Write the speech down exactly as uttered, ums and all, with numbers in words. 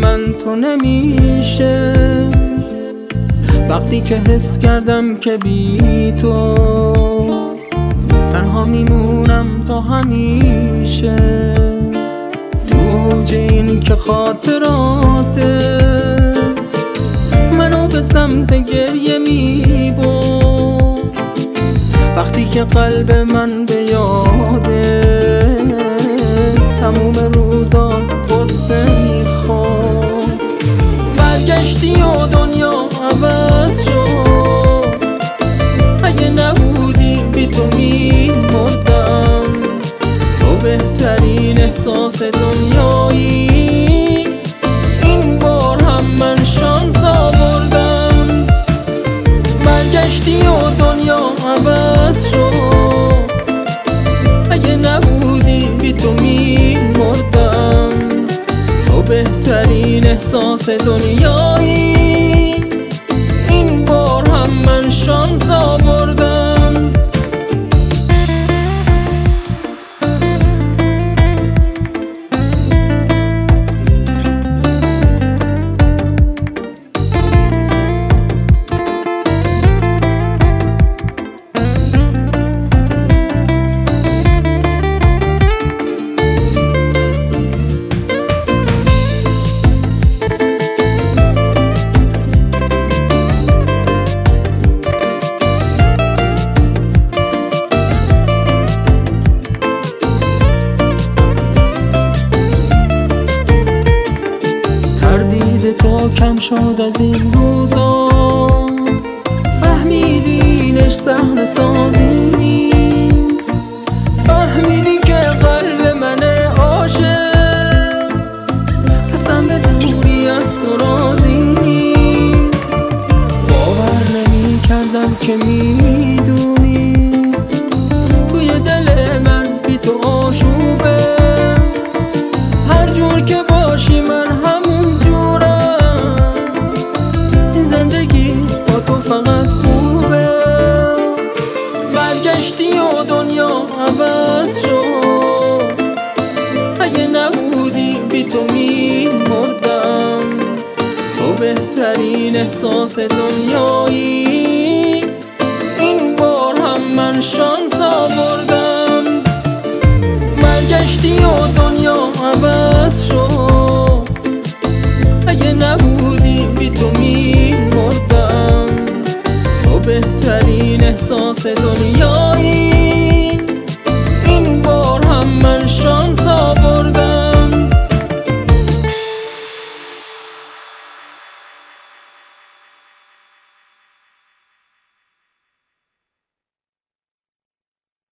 من تو نمیشه. وقتی که حس کردم که بی تو تنها میمونم تا همیشه. تو اوج این که خاطراته منو به سمت گریه میبرد. وقتی که قلب من به یاده تموم روزا قصه میخورد. برگشتی و دنیا عوض شد. اگه نبودی بی تو میمردم. تو بهترین احساس دنیایی. این بار هم من شانس آوردم. برگشتی و دنیا عوض شد. اگه نبودی بی تو میمردم. تو بهترین احساس دنیایی. این بار هم من شانس آوردم. تردید تو کم شد از این روزا. فهمیدینش صحنه سازی نیست. فهمیدی که قلب من عاشق اصلا به دوری از تو راضی نیست. باور نمی کردم که میدونی توی دل من بی تو آشوبه. هر جور که باشی من همون جورم. زندگی با تو فقط خوبه. برگشتی و دنیا عوض شد. اگه نبودی بی تو میمردم. تو بهترین احساس دنیایی. این بار هم من شانس آوردم. برگشتی و دنیا عوض شد. اگه نبودی بی تو میمردم. تو بهترین احساس دنیا.